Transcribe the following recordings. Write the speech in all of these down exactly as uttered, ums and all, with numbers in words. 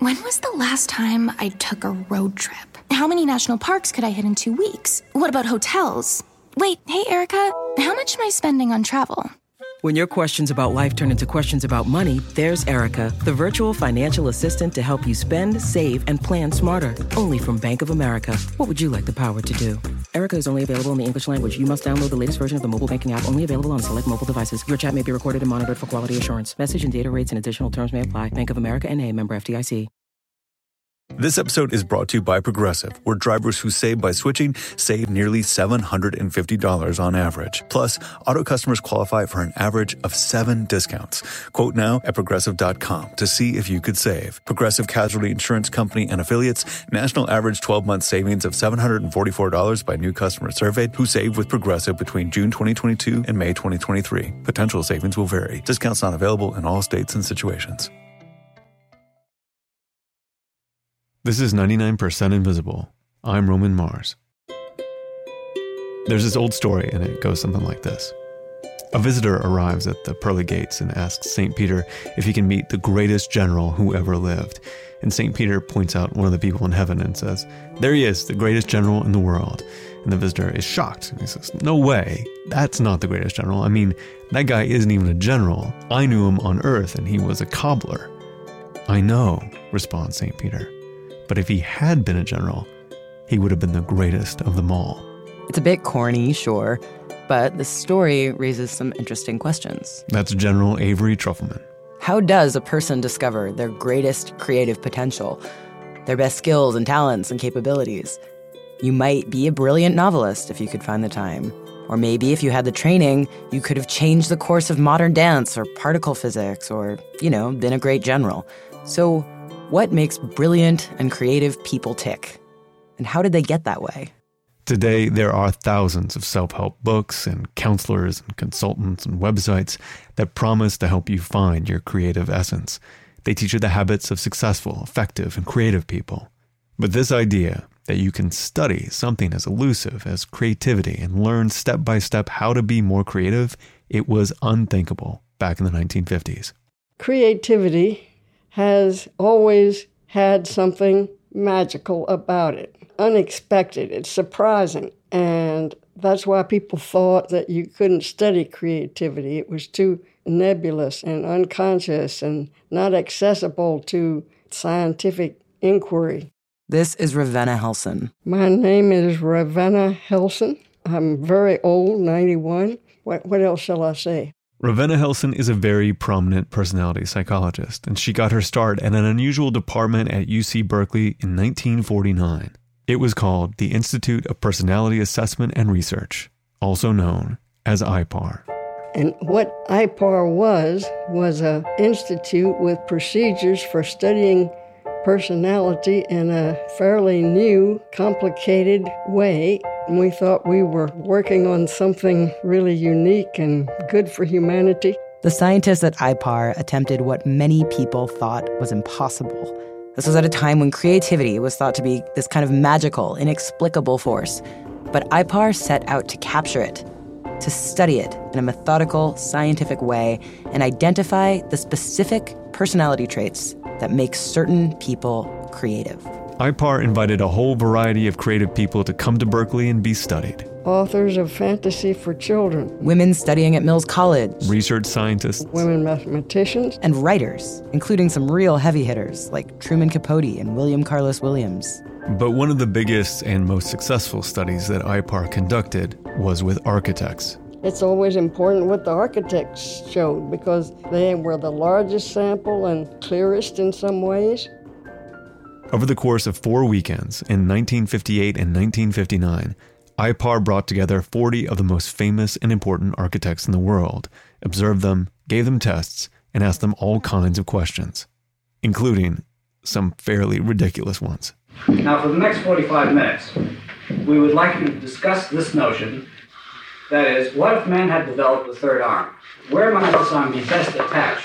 When was the last time I took a road trip? How many national parks could I hit in two weeks? What about hotels? Wait, hey, Erica, how much am I spending on travel? When your questions about life turn into questions about money, there's Erica, the virtual financial assistant to help you spend, save, and plan smarter. Only from Bank of America. What would you like the power to do? Erica is only available in the English language. You must download the latest version of the mobile banking app, only available on select mobile devices. Your chat may be recorded and monitored for quality assurance. Message and data rates and additional terms may apply. Bank of America N A, member F D I C. This episode is brought to you by Progressive, where drivers who save by switching save nearly seven hundred fifty dollars on average. Plus, auto customers qualify for an average of seven discounts. Quote now at Progressive dot com to see if you could save. Progressive Casualty Insurance Company and Affiliates. National average twelve-month savings of seven hundred forty-four dollars by new customers surveyed who saved with Progressive between June twenty twenty-two and May twenty twenty-three. Potential savings will vary. Discounts not available in all states and situations. This is ninety-nine percent Invisible. I'm Roman Mars. There's this old story, and it goes something like this. A visitor arrives at the pearly gates and asks Saint Peter if he can meet the greatest general who ever lived. And Saint Peter points out one of the people in heaven and says, "There he is, the greatest general in the world." And the visitor is shocked. He says, "No way, that's not the greatest general. I mean, that guy isn't even a general. I knew him on earth, and he was a cobbler." "I know," responds Saint Peter. "But if he had been a general, he would have been the greatest of them all." It's a bit corny, sure, but the story raises some interesting questions. That's General Avery Trufelman. How does a person discover their greatest creative potential, their best skills and talents and capabilities? You might be a brilliant novelist if you could find the time. Or maybe if you had the training, you could have changed the course of modern dance or particle physics or, you know, been a great general. So, what makes brilliant and creative people tick? And how did they get that way? Today, there are thousands of self-help books and counselors and consultants and websites that promise to help you find your creative essence. They teach you the habits of successful, effective, and creative people. But this idea that you can study something as elusive as creativity and learn step by step how to be more creative, it was unthinkable back in the nineteen fifties. Creativity has always had something magical about it. Unexpected, it's surprising. And that's why people thought that you couldn't study creativity. It was too nebulous and unconscious and not accessible to scientific inquiry. This is Ravenna Helson. My name is Ravenna Helson. I'm very old, ninety-one. What, what else shall I say? Ravenna Helson is a very prominent personality psychologist, and she got her start at an unusual department at U C Berkeley in nineteen forty-nine. It was called the Institute of Personality Assessment and Research, also known as I P A R. And what I P A R was, was an institute with procedures for studying personality in a fairly new, complicated way. And we thought we were working on something really unique and good for humanity. The scientists at I P A R attempted what many people thought was impossible. This was at a time when creativity was thought to be this kind of magical, inexplicable force. But I P A R set out to capture it, to study it in a methodical, scientific way, and identify the specific personality traits that make certain people creative. I P A R invited a whole variety of creative people to come to Berkeley and be studied. Authors of fantasy for children. Women studying at Mills College. Research scientists. Women mathematicians. And writers, including some real heavy hitters like Truman Capote and William Carlos Williams. But one of the biggest and most successful studies that I P A R conducted was with architects. It's always important what the architects showed because they were the largest sample and clearest in some ways. Over the course of four weekends in nineteen fifty-eight and nineteen fifty-nine, I P A R brought together forty of the most famous and important architects in the world, observed them, gave them tests, and asked them all kinds of questions, including some fairly ridiculous ones. Now, for the next forty-five minutes, we would like you to discuss this notion. That is, what if man had developed a third arm? Where might this arm be best attached?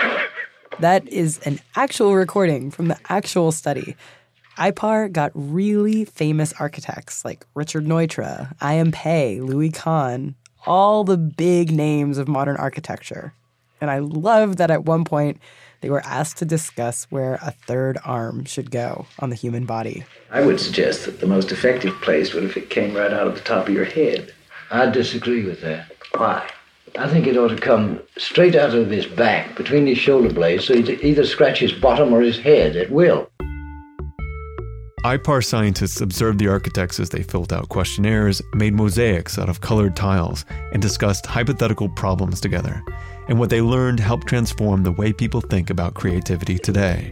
That is an actual recording from the actual study. I P A R got really famous architects like Richard Neutra, I M Pei, Louis Kahn, all the big names of modern architecture. And I love that at one point, they were asked to discuss where a third arm should go on the human body. I would suggest that the most effective place would if it came right out of the top of your head. I disagree with that. Why? I think it ought to come straight out of his back, between his shoulder blades, so he'd either scratch his bottom or his head at will. I P A R scientists observed the architects as they filled out questionnaires, made mosaics out of colored tiles, and discussed hypothetical problems together. And what they learned helped transform the way people think about creativity today.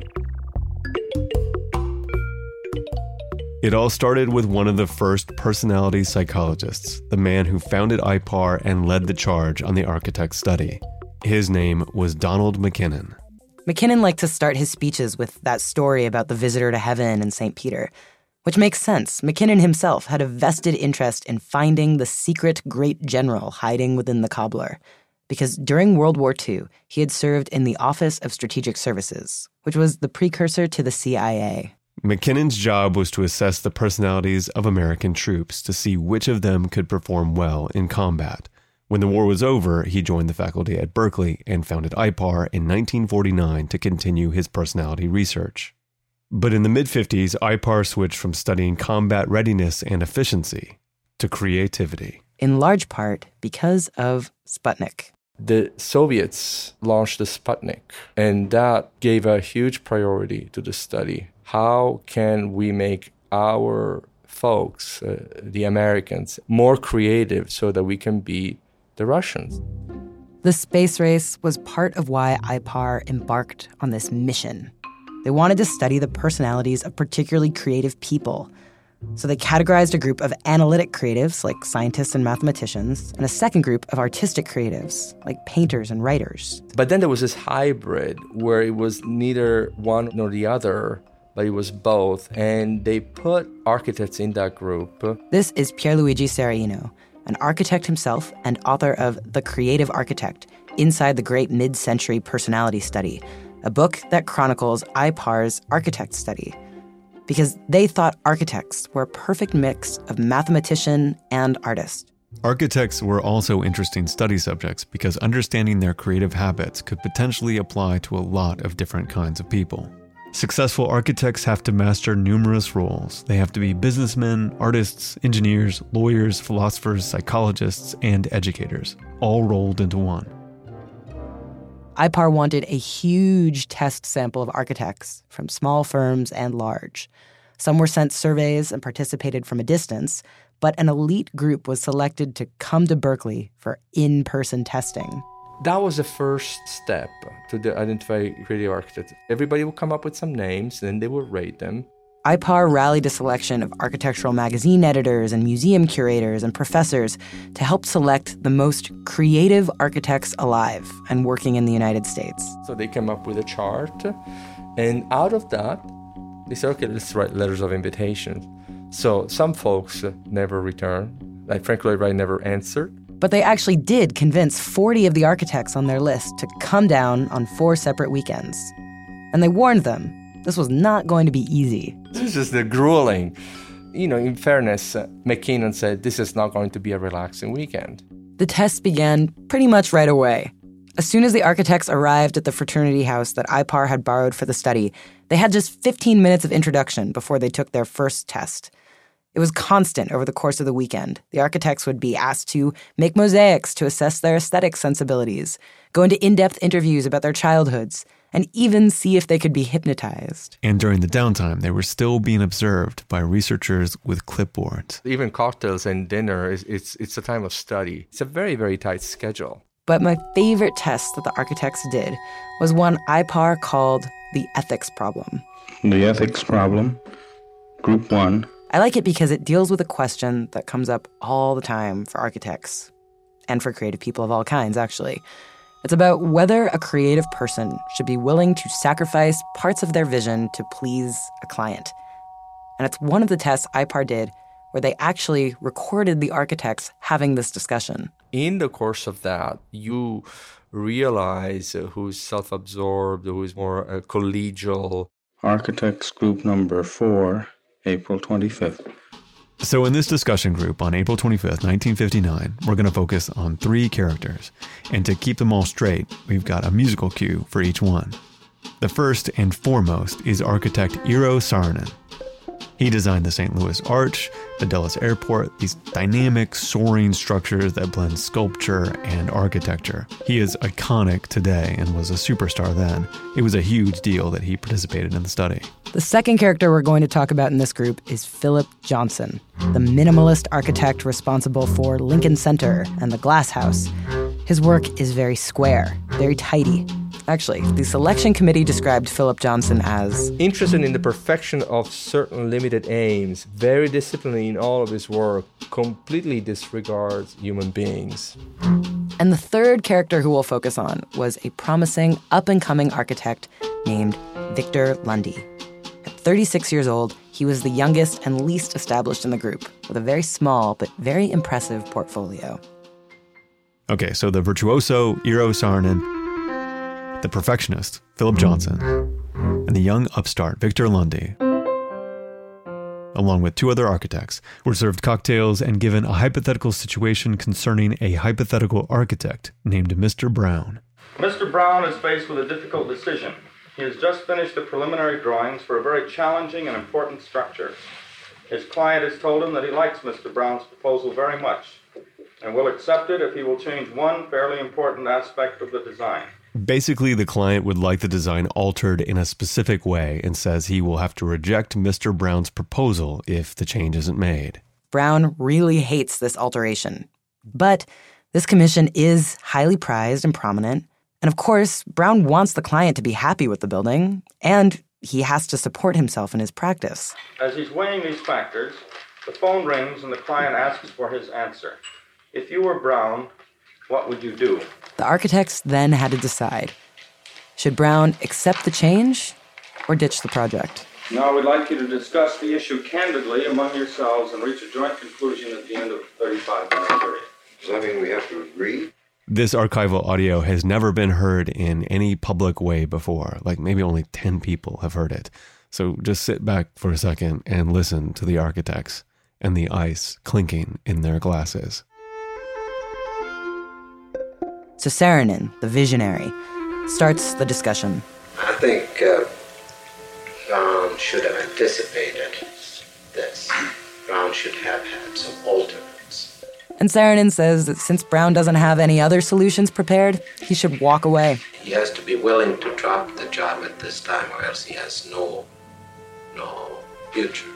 It all started with one of the first personality psychologists, the man who founded I P A R and led the charge on the architect study. His name was Donald McKinnon. McKinnon liked to start his speeches with that story about the visitor to heaven in Saint Peter, which makes sense. McKinnon himself had a vested interest in finding the secret great general hiding within the cobbler, because during World War Two, he had served in the Office of Strategic Services, which was the precursor to the C I A. McKinnon's job was to assess the personalities of American troops to see which of them could perform well in combat. When the war was over, he joined the faculty at Berkeley and founded I P A R in nineteen forty-nine to continue his personality research. But in the mid-fifties, I P A R switched from studying combat readiness and efficiency to creativity. In large part because of Sputnik. The Soviets launched the Sputnik, and that gave a huge priority to the study. How can we make our folks, uh, the Americans, more creative so that we can beat the Russians? The space race was part of why I P A R embarked on this mission. They wanted to study the personalities of particularly creative people. So they categorized a group of analytic creatives, like scientists and mathematicians, and a second group of artistic creatives, like painters and writers. But then there was this hybrid where it was neither one nor the other, but it was both. And they put architects in that group. This is Pierluigi Serraino, an architect himself and author of The Creative Architect, Inside the Great Mid-Century Personality Study, a book that chronicles I P A R's architect study. Because they thought architects were a perfect mix of mathematician and artist. Architects were also interesting study subjects because understanding their creative habits could potentially apply to a lot of different kinds of people. Successful architects have to master numerous roles. They have to be businessmen, artists, engineers, lawyers, philosophers, psychologists, and educators, all rolled into one. I P A R wanted a huge test sample of architects from small firms and large. Some were sent surveys and participated from a distance, but an elite group was selected to come to Berkeley for in-person testing. That was the first step to identify creative architects. Everybody would come up with some names, and then they would rate them. I P A R rallied a selection of architectural magazine editors and museum curators and professors to help select the most creative architects alive and working in the United States. So they came up with a chart, and out of that, they said, okay, let's write letters of invitation. So some folks never returned. Like Frank Lloyd Wright never answered. But they actually did convince forty of the architects on their list to come down on four separate weekends. And they warned them this was not going to be easy. This is just the grueling. You know, in fairness, uh, McKinnon said this is not going to be a relaxing weekend. The tests began pretty much right away. As soon as the architects arrived at the fraternity house that I P A R had borrowed for the study, they had just fifteen minutes of introduction before they took their first test. It was constant over the course of the weekend. The architects would be asked to make mosaics to assess their aesthetic sensibilities, go into in-depth interviews about their childhoods, and even see if they could be hypnotized. And during the downtime, they were still being observed by researchers with clipboards. Even cocktails and dinner, is, it's, it's a time of study. It's a very, very tight schedule. But my favorite test that the architects did was one I P A R called the ethics problem. The ethics problem, group one. I like it because it deals with a question that comes up all the time for architects, and for creative people of all kinds, actually. It's about whether a creative person should be willing to sacrifice parts of their vision to please a client. And it's one of the tests I P A R did where they actually recorded the architects having this discussion. In the course of that, you realize who's self-absorbed, who's more uh, collegial. Architects group number four, April twenty-fifth. So in this discussion group on April twenty-fifth, nineteen fifty-nine, we're going to focus on three characters. And to keep them all straight, we've got a musical cue for each one. The first and foremost is architect Eero Saarinen. He designed the Saint Louis Arch, the Dulles Airport, these dynamic, soaring structures that blend sculpture and architecture. He is iconic today and was a superstar then. It was a huge deal that he participated in the study. The second character we're going to talk about in this group is Philip Johnson, the minimalist architect responsible for Lincoln Center and the Glass House. His work is very square, very tidy. Actually, the selection committee described Philip Johnson as interested in the perfection of certain limited aims, very disciplined in all of his work, completely disregards human beings. And the third character who we'll focus on was a promising, up-and-coming architect named Victor Lundy. At thirty-six years old, he was the youngest and least established in the group, with a very small but very impressive portfolio. Okay, so the virtuoso Eero Saarinen, the perfectionist, Philip Johnson, and the young upstart, Victor Lundy, along with two other architects, were served cocktails and given a hypothetical situation concerning a hypothetical architect named Mister Brown. Mister Brown is faced with a difficult decision. He has just finished the preliminary drawings for a very challenging and important structure. His client has told him that he likes Mister Brown's proposal very much and will accept it if he will change one fairly important aspect of the design. Basically, the client would like the design altered in a specific way and says he will have to reject Mister Brown's proposal if the change isn't made. Brown really hates this alteration. But this commission is highly prized and prominent. And of course, Brown wants the client to be happy with the building, and he has to support himself in his practice. As he's weighing these factors, the phone rings and the client asks for his answer. If you were Brown, what would you do? The architects then had to decide. Should Brown accept the change or ditch the project? Now we'd like you to discuss the issue candidly among yourselves and reach a joint conclusion at the end of the thirty-five minute period. Does that mean we have to agree? This archival audio has never been heard in any public way before. Like maybe only ten people have heard it. So just sit back for a second and listen to the architects and the ice clinking in their glasses. So Saarinen, the visionary, starts the discussion. I think uh, Brown should have anticipated this. Brown should have had some alternates. And Saarinen says that since Brown doesn't have any other solutions prepared, he should walk away. He has to be willing to drop the job at this time, or else he has no, no future.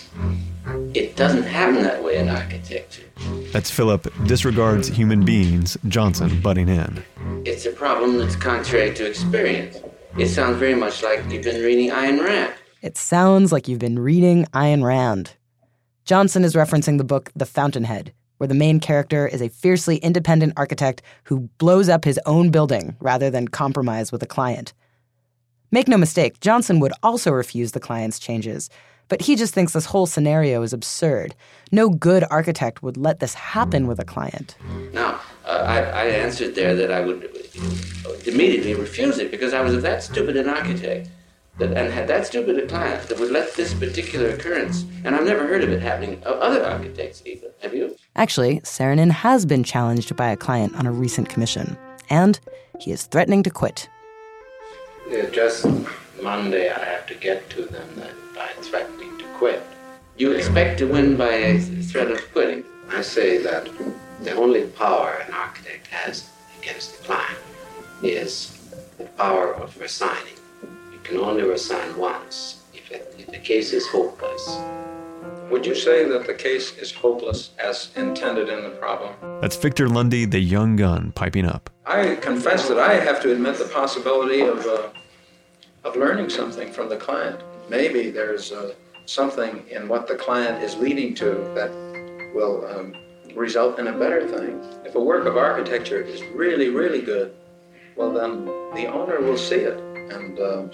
It doesn't happen that way in architecture. That's Philip Disregards Human Beings Johnson butting in. It's a problem that's contrary to experience. It sounds very much like you've been reading Ayn Rand. It sounds like you've been reading Ayn Rand. Johnson is referencing the book The Fountainhead, where the main character is a fiercely independent architect who blows up his own building rather than compromise with a client. Make no mistake, Johnson would also refuse the client's changes, but he just thinks this whole scenario is absurd. No good architect would let this happen with a client. Now, uh, I, I answered there that I would immediately refuse it because I was that stupid an architect that, and had that stupid a client that would let this particular occurrence, and I've never heard of it happening of other architects even. Have you? Actually, Saarinen has been challenged by a client on a recent commission, and he is threatening to quit. Yeah, just Monday I have to get to them that by threatening to quit. You expect to win by a threat of quitting? I say that the only power an architect has against the client is the power of resigning. You can only resign once if, it, if the case is hopeless. Would you say that the case is hopeless as intended in the problem? That's Victor Lundy, the young gun, piping up. I confess that I have to admit the possibility of uh, of learning something from the client. Maybe there's uh, something in what the client is leading to that will um, result in a better thing. If a work of architecture is really, really good, well then the owner will see it. And um,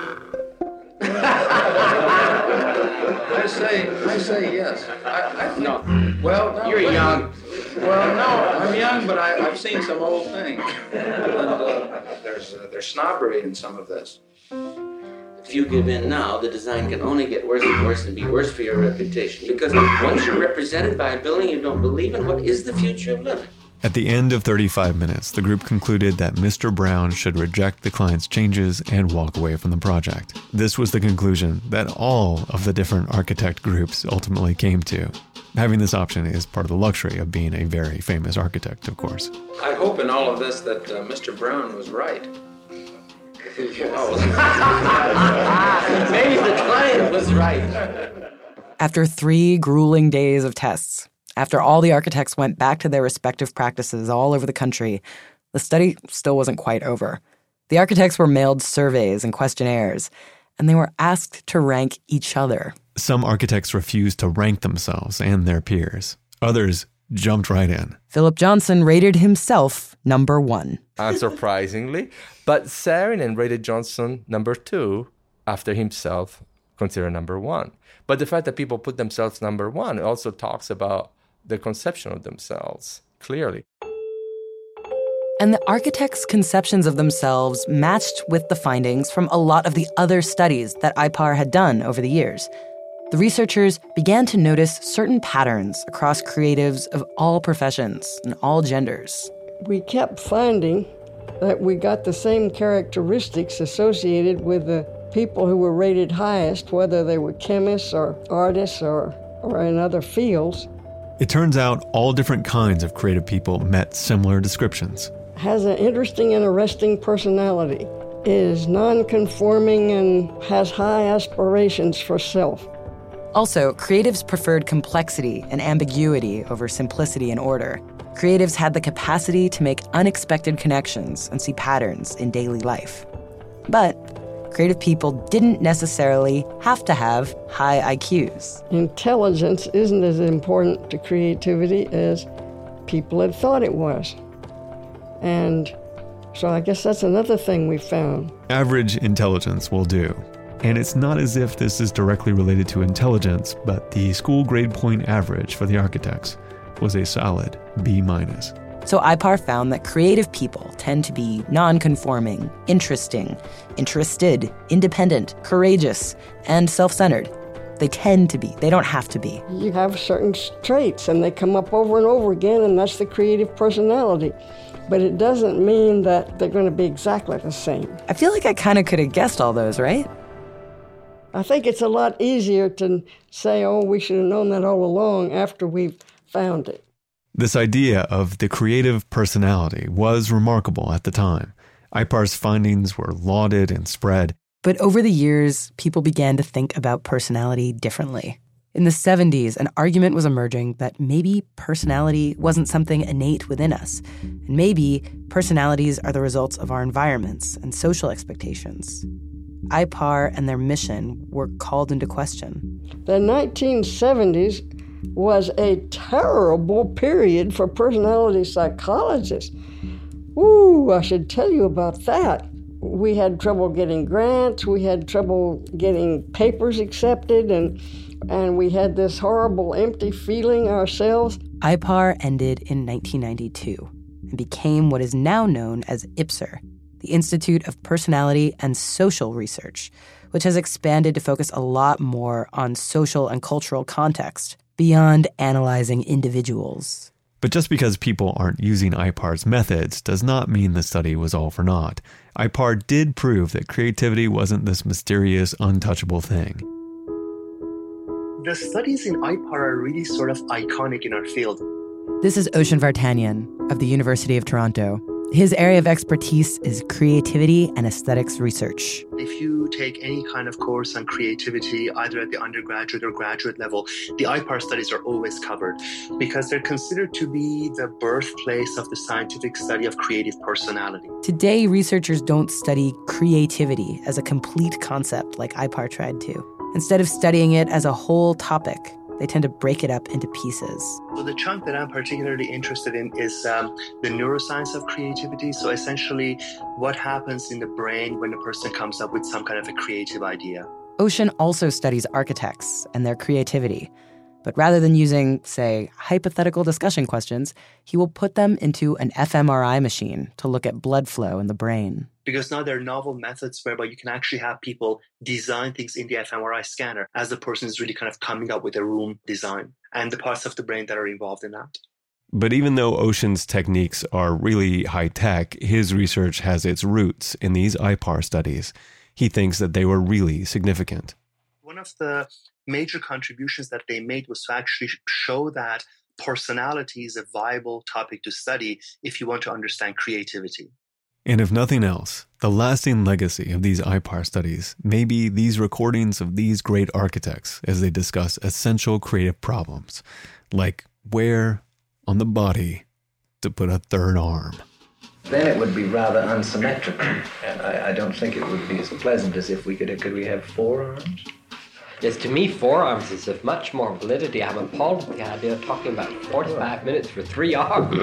I say, I say yes. I, I think, no. Well, no, you're young. Well, no, I'm young, but I, I've seen some old things. And uh, there's uh, there's snobbery in some of this. If you give in now, the design can only get worse and worse and be worse for your reputation. Because once you're represented by a building you don't believe in, what is the future of living? At the end of thirty-five minutes, the group concluded that Mister Brown should reject the client's changes and walk away from the project. This was the conclusion that all of the different architect groups ultimately came to. Having this option is part of the luxury of being a very famous architect, of course. I hope in all of this that uh, Mister Brown was right. Oh. Maybe the client was right. After three grueling days of tests, after all the architects went back to their respective practices all over the country, the study still wasn't quite over. The architects were mailed surveys and questionnaires, and they were asked to rank each other. Some architects refused to rank themselves and their peers. Others jumped right in. Philip Johnson rated himself number one. Unsurprisingly, but Saarinen rated Johnson number two after himself considered number one. But the fact that people put themselves number one also talks about the conception of themselves, clearly. And the architects' conceptions of themselves matched with the findings from a lot of the other studies that I P A R had done over the years. The researchers began to notice certain patterns across creatives of all professions and all genders. We kept finding that we got the same characteristics associated with the people who were rated highest, whether they were chemists or artists or, or in other fields. It turns out all different kinds of creative people met similar descriptions. Has an interesting and arresting personality, is non-conforming and has high aspirations for self. Also, creatives preferred complexity and ambiguity over simplicity and order. Creatives had the capacity to make unexpected connections and see patterns in daily life. But creative people didn't necessarily have to have high I Qs. Intelligence isn't as important to creativity as people had thought it was. And so I guess that's another thing we found. Average intelligence will do. And it's not as if this is directly related to intelligence, but the school grade point average for the architects was a solid B minus. So I P A R found that creative people tend to be non-conforming, interesting, interested, independent, courageous, and self-centered. They tend to be. They don't have to be. You have certain traits, and they come up over and over again, and that's the creative personality. But it doesn't mean that they're going to be exactly the same. I feel like I kind of could have guessed all those, right? I think it's a lot easier to say, oh, we should have known that all along after we've found it. This idea of the creative personality was remarkable at the time. I P A R's findings were lauded and spread. But over the years, people began to think about personality differently. In the seventies, an argument was emerging that maybe personality wasn't something innate within us. And maybe personalities are the results of our environments and social expectations. I P A R and their mission were called into question. The nineteen seventies was a terrible period for personality psychologists. Ooh, I should tell you about that. We had trouble getting grants, we had trouble getting papers accepted, and and we had this horrible empty feeling ourselves. I P A R ended in nineteen ninety-two and became what is now known as I P S R, the Institute of Personality and Social Research, which has expanded to focus a lot more on social and cultural context, beyond analyzing individuals. But just because people aren't using I P A R's methods does not mean the study was all for naught. I P A R did prove that creativity wasn't this mysterious, untouchable thing. The studies in I P A R are really sort of iconic in our field. This is Oshin Vartanian of the University of Toronto. His area of expertise is creativity and aesthetics research. If you take any kind of course on creativity, either at the undergraduate or graduate level, the I P A R studies are always covered because they're considered to be the birthplace of the scientific study of creative personality. Today, researchers don't study creativity as a complete concept like I P A R tried to. Instead of studying it as a whole topic, they tend to break it up into pieces. So the chunk that I'm particularly interested in is um, the neuroscience of creativity. So essentially, what happens in the brain when a person comes up with some kind of a creative idea. Oshin also studies architects and their creativity. But rather than using, say, hypothetical discussion questions, he will put them into an f M R I machine to look at blood flow in the brain. Because now there are novel methods whereby you can actually have people design things in the f M R I scanner as the person is really kind of coming up with a room design and the parts of the brain that are involved in that. But even though Ocean's techniques are really high-tech, his research has its roots in these I P A R studies. He thinks that they were really significant. One of the major contributions that they made was to actually show that personality is a viable topic to study if you want to understand creativity. And if nothing else, the lasting legacy of these I P A R studies may be these recordings of these great architects as they discuss essential creative problems, like where on the body to put a third arm. Then it would be rather unsymmetrical, and I, I don't think it would be as pleasant as if we could, could we have four arms? Yes, to me, forearms is of much more validity. I'm appalled at the idea of talking about forty-five minutes for three arms.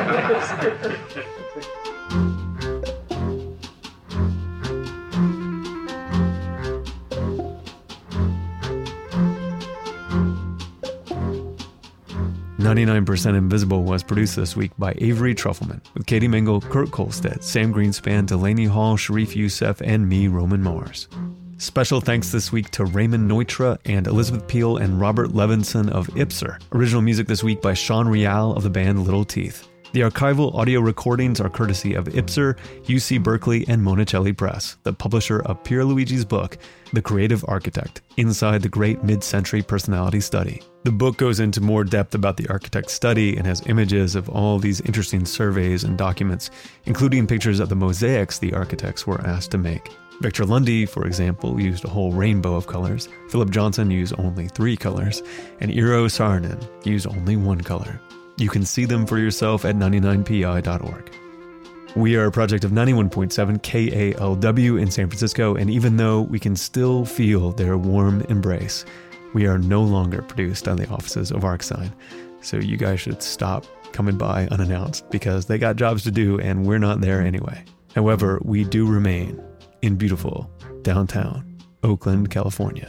ninety-nine percent Invisible was produced this week by Avery Trufelman, with Katie Mingle, Kurt Kolstedt, Sam Greenspan, Delaney Hall, Sharif Youssef, and me, Roman Mars. Special thanks this week to Raymond Neutra and Elizabeth Peel and Robert Levinson of Ipser. Original music this week by Sean Rial of the band Little Teeth. The archival audio recordings are courtesy of Ipser, U C Berkeley, and Monticelli Press, the publisher of Pierluigi's book, The Creative Architect, Inside the Great Mid-Century Personality Study. The book goes into more depth about the architect's study and has images of all these interesting surveys and documents, including pictures of the mosaics the architects were asked to make. Victor Lundy, for example, used a whole rainbow of colors. Philip Johnson used only three colors. And Eero Saarinen used only one color. You can see them for yourself at ninety-nine P I dot org. We are a project of ninety-one point seven K A L W in San Francisco, and even though we can still feel their warm embrace, we are no longer produced out of the offices of Arcsine. So you guys should stop coming by unannounced because they got jobs to do and we're not there anyway. However, we do remain in beautiful downtown Oakland, California.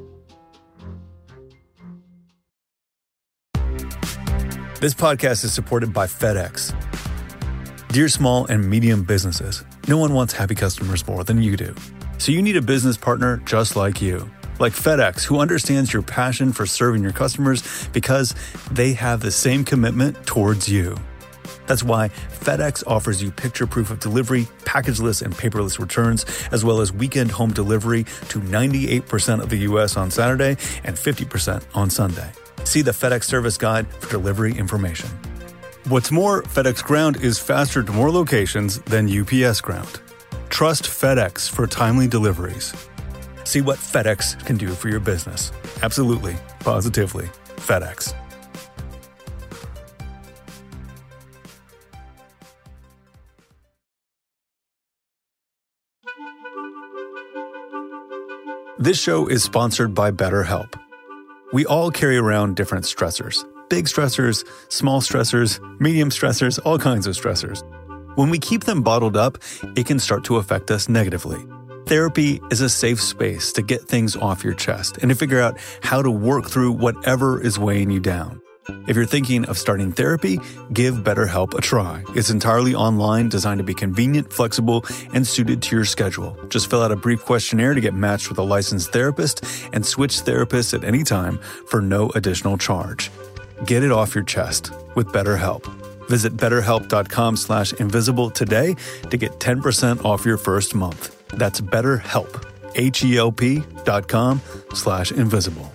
This podcast is supported by FedEx. Dear small and medium businesses, no one wants happy customers more than you do. So you need a business partner just like you. Like FedEx, who understands your passion for serving your customers because they have the same commitment towards you. That's why FedEx offers you picture proof of delivery, packageless and paperless returns, as well as weekend home delivery to ninety-eight percent of the U S on Saturday and fifty percent on Sunday. See the FedEx service guide for delivery information. What's more, FedEx Ground is faster to more locations than U P S Ground. Trust FedEx for timely deliveries. See what FedEx can do for your business. Absolutely, positively, FedEx. This show is sponsored by BetterHelp. We all carry around different stressors. Big stressors, small stressors, medium stressors, all kinds of stressors. When we keep them bottled up, it can start to affect us negatively. Therapy is a safe space to get things off your chest and to figure out how to work through whatever is weighing you down. If you're thinking of starting therapy, give BetterHelp a try. It's entirely online, designed to be convenient, flexible, and suited to your schedule. Just fill out a brief questionnaire to get matched with a licensed therapist and switch therapists at any time for no additional charge. Get it off your chest with BetterHelp. Visit betterhelp.com slash invisible today to get ten percent off your first month. That's BetterHelp, H-E-L-P dot com slash invisible.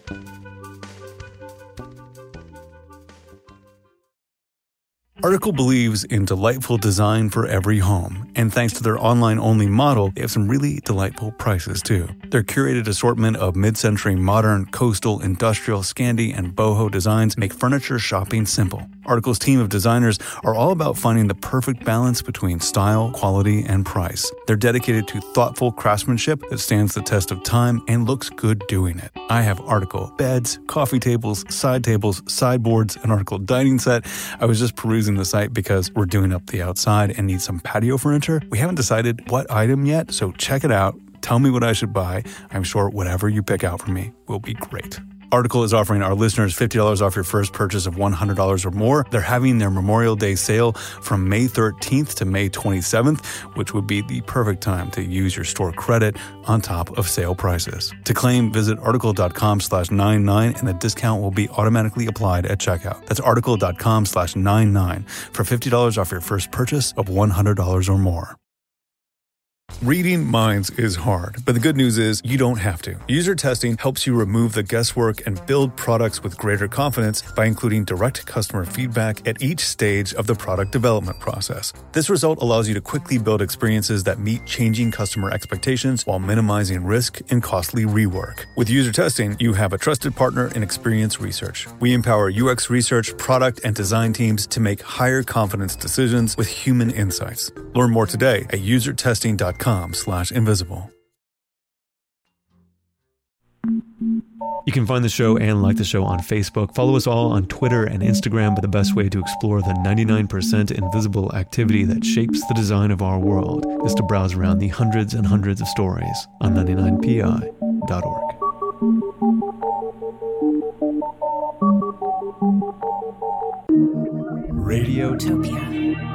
Article believes in delightful design for every home, and thanks to their online-only model, they have some really delightful prices too. Their curated assortment of mid-century modern, coastal, industrial, Scandi, and boho designs make furniture shopping simple. Article's team of designers are all about finding the perfect balance between style, quality, and price. They're dedicated to thoughtful craftsmanship that stands the test of time and looks good doing it. I have Article beds, coffee tables, side tables, sideboards, an Article dining set. I was just perusing the site because we're doing up the outside and need some patio furniture. We haven't decided what item yet, so check it out. Tell me what I should buy. I'm sure whatever you pick out for me will be great. Article is offering our listeners fifty dollars off your first purchase of one hundred dollars or more. They're having their Memorial Day sale from May thirteenth to May twenty-seventh, which would be the perfect time to use your store credit on top of sale prices. To claim, visit article.com slash 99 and the discount will be automatically applied at checkout. That's article.com slash 99 for fifty dollars off your first purchase of one hundred dollars or more. Reading minds is hard, but the good news is you don't have to. User testing helps you remove the guesswork and build products with greater confidence by including direct customer feedback at each stage of the product development process. This result allows you to quickly build experiences that meet changing customer expectations while minimizing risk and costly rework. With user testing, you have a trusted partner in Experience Research. We empower U X research, product, and design teams to make higher confidence decisions with human insights. Learn more today at user testing dot com slash invisible. You can find the show and like the show on Facebook. Follow us all on Twitter and Instagram, but the best way to explore the ninety-nine percent invisible activity that shapes the design of our world is to browse around the hundreds and hundreds of stories on ninety-nine P I dot org. Radiotopia.